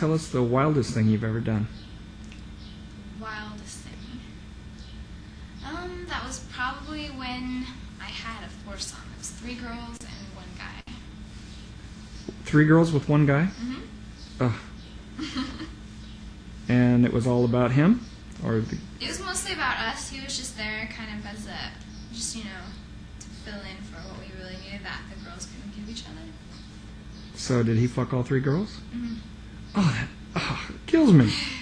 tell us the wildest thing you've ever done. Wildest thing. That was probably when I had a foursome. It was 3 girls and 1 guy. 3 girls with 1 guy? Mm-hmm. Ugh. And it was all about him? It was mostly about us. He was just there kind of as to fill in for what we really needed that the girls couldn't give each other. So did he fuck all 3 girls? Mm-hmm. Oh, that kills me.